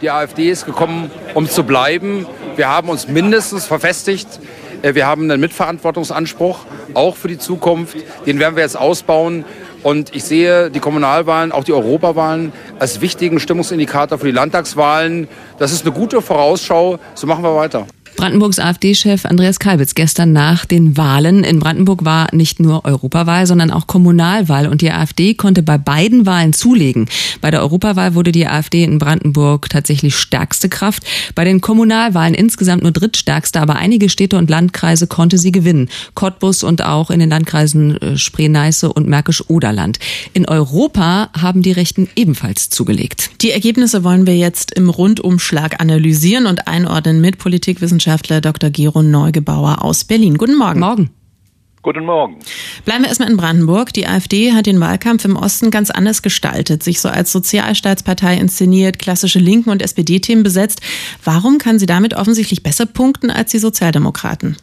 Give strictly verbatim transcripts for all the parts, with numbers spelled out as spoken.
Die AfD ist gekommen, um zu bleiben. Wir haben uns mindestens verfestigt. Wir haben einen Mitverantwortungsanspruch, auch für die Zukunft. Den werden wir jetzt ausbauen. Und ich sehe die Kommunalwahlen, auch die Europawahlen, als wichtigen Stimmungsindikator für die Landtagswahlen. Das ist eine gute Vorausschau. So machen wir weiter. Brandenburgs AfD-Chef Andreas Kalbitz gestern nach den Wahlen. In Brandenburg war nicht nur Europawahl, sondern auch Kommunalwahl. Und die AfD konnte bei beiden Wahlen zulegen. Bei der Europawahl wurde die AfD in Brandenburg tatsächlich stärkste Kraft. Bei den Kommunalwahlen insgesamt nur drittstärkste, aber einige Städte und Landkreise konnte sie gewinnen. Cottbus und auch in den Landkreisen Spree-Neiße und Märkisch-Oderland. In Europa haben die Rechten ebenfalls zugelegt. Die Ergebnisse wollen wir jetzt im Rundumschlag analysieren und einordnen mit Politikwissenschaftler Doktor Gero Neugebauer aus Berlin. Guten Morgen. Morgen. Guten Morgen. Bleiben wir erstmal in Brandenburg. Die AfD hat den Wahlkampf im Osten ganz anders gestaltet, sich so als Sozialstaatspartei inszeniert, klassische Linken- und S P D-Themen besetzt. Warum kann sie damit offensichtlich besser punkten als die Sozialdemokraten?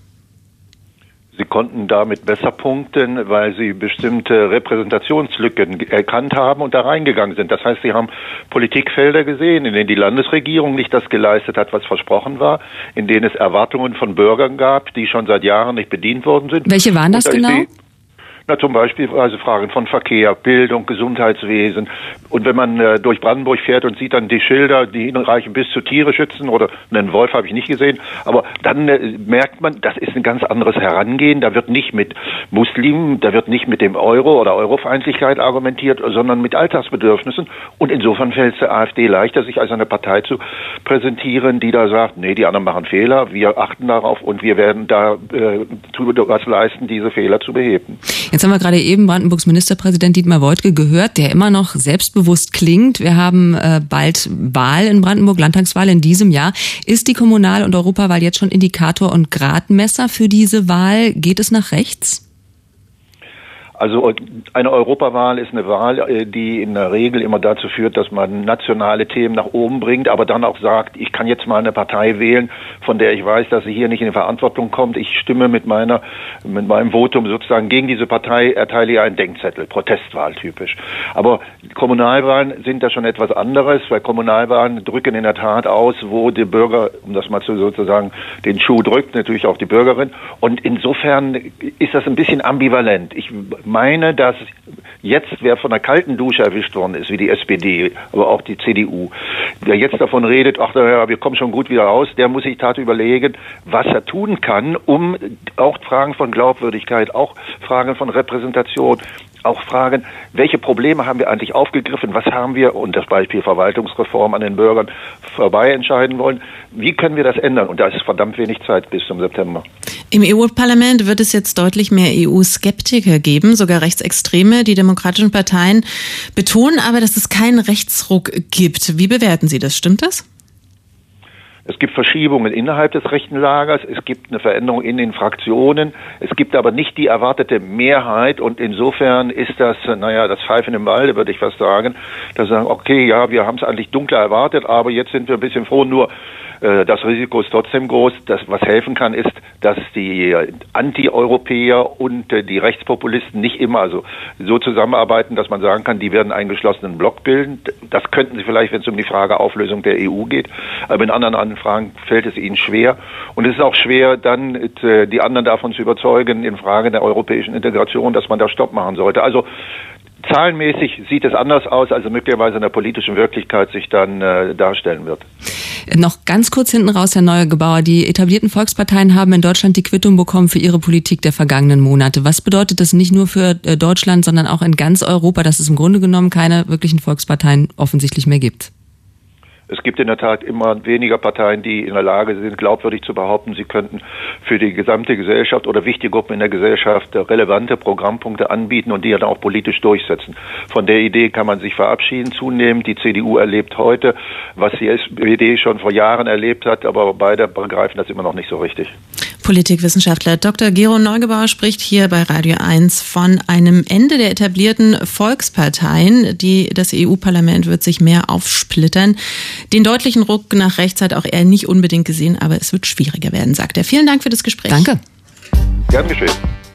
Sie konnten damit besser punkten, weil sie bestimmte Repräsentationslücken erkannt haben und da reingegangen sind. Das heißt, sie haben Politikfelder gesehen, in denen die Landesregierung nicht das geleistet hat, was versprochen war, in denen es Erwartungen von Bürgern gab, die schon seit Jahren nicht bedient worden sind. Welche waren das da genau? Die, na, zum Beispiel also Fragen von Verkehr, Bildung, Gesundheitswesen. Und wenn man äh, durch Brandenburg fährt und sieht dann die Schilder, die hinreichen bis zu Tiere schützen, oder einen Wolf habe ich nicht gesehen, aber dann äh, merkt man, das ist ein ganz anderes Herangehen. Da wird nicht mit Muslimen, da wird nicht mit dem Euro oder Eurofeindlichkeit argumentiert, sondern mit Alltagsbedürfnissen. Und insofern fällt es der AfD leichter, sich als eine Partei zu präsentieren, die da sagt, nee, die anderen machen Fehler, wir achten darauf und wir werden da äh, was leisten, diese Fehler zu beheben. Jetzt haben wir gerade eben Brandenburgs Ministerpräsident Dietmar Woidke gehört, der immer noch selbstbewusst klingt. Wir haben äh, bald Wahl in Brandenburg, Landtagswahl in diesem Jahr. Ist die Kommunal- und Europawahl jetzt schon Indikator und Gradmesser für diese Wahl? Geht es nach rechts? Also eine Europawahl ist eine Wahl, die in der Regel immer dazu führt, dass man nationale Themen nach oben bringt, aber dann auch sagt, ich kann jetzt mal eine Partei wählen, von der ich weiß, dass sie hier nicht in die Verantwortung kommt. Ich stimme mit meiner, mit meinem Votum sozusagen gegen diese Partei, erteile ihr einen Denkzettel, Protestwahl typisch. Aber Kommunalwahlen sind da schon etwas anderes, weil Kommunalwahlen drücken in der Tat aus, wo die Bürger, um das mal zu sozusagen den Schuh drückt, natürlich auch die Bürgerin. Und insofern ist das ein bisschen ambivalent. Ich meine, dass jetzt, wer von einer kalten Dusche erwischt worden ist, wie die S P D, aber auch die C D U, wer jetzt davon redet, ach ja, wir kommen schon gut wieder raus, der muss sich tat überlegen, was er tun kann, um auch Fragen von Glaubwürdigkeit, auch Fragen von Repräsentation, auch fragen, welche Probleme haben wir eigentlich aufgegriffen, was haben wir, und das Beispiel Verwaltungsreform an den Bürgern vorbei entscheiden wollen, wie können wir das ändern? Und da ist verdammt wenig Zeit bis zum September. Im E U-Parlament wird es jetzt deutlich mehr E U-Skeptiker geben, sogar Rechtsextreme. Die demokratischen Parteien betonen aber, dass es keinen Rechtsruck gibt. Wie bewerten Sie das? Stimmt das? Es gibt Verschiebungen innerhalb des rechten Lagers, es gibt eine Veränderung in den Fraktionen, es gibt aber nicht die erwartete Mehrheit und insofern ist das, naja, das Pfeifen im Walde, würde ich fast sagen, da sagen, okay, ja, wir haben es eigentlich dunkler erwartet, aber jetzt sind wir ein bisschen froh, nur äh, das Risiko ist trotzdem groß. Das, was helfen kann, ist, dass die Anti-Europäer und äh, die Rechtspopulisten nicht immer also so zusammenarbeiten, dass man sagen kann, die werden einen geschlossenen Block bilden. Das könnten sie vielleicht, wenn es um die Frage Auflösung der E U geht, aber in anderen Fragen fällt es ihnen schwer. Und es ist auch schwer, dann äh, die anderen davon zu überzeugen, in Fragen der europäischen Integration, dass man da Stopp machen sollte. Also zahlenmäßig sieht es anders aus, als möglicherweise in der politischen Wirklichkeit sich dann äh, darstellen wird. Noch ganz kurz hinten raus, Herr Neugebauer. Die etablierten Volksparteien haben in Deutschland die Quittung bekommen für ihre Politik der vergangenen Monate. Was bedeutet das nicht nur für äh, Deutschland, sondern auch in ganz Europa, dass es im Grunde genommen keine wirklichen Volksparteien offensichtlich mehr gibt? Es gibt in der Tat immer weniger Parteien, die in der Lage sind, glaubwürdig zu behaupten, sie könnten für die gesamte Gesellschaft oder wichtige Gruppen in der Gesellschaft relevante Programmpunkte anbieten und die dann auch politisch durchsetzen. Von der Idee kann man sich verabschieden zunehmend. Die C D U erlebt heute, was die S P D schon vor Jahren erlebt hat, aber beide begreifen das immer noch nicht so richtig. Politikwissenschaftler Doktor Gero Neugebauer spricht hier bei Radio eins von einem Ende der etablierten Volksparteien. Die, das E U-Parlament wird sich mehr aufsplittern. Den deutlichen Ruck nach rechts hat auch er nicht unbedingt gesehen, aber es wird schwieriger werden, sagt er. Vielen Dank für das Gespräch. Danke. Gern geschehen.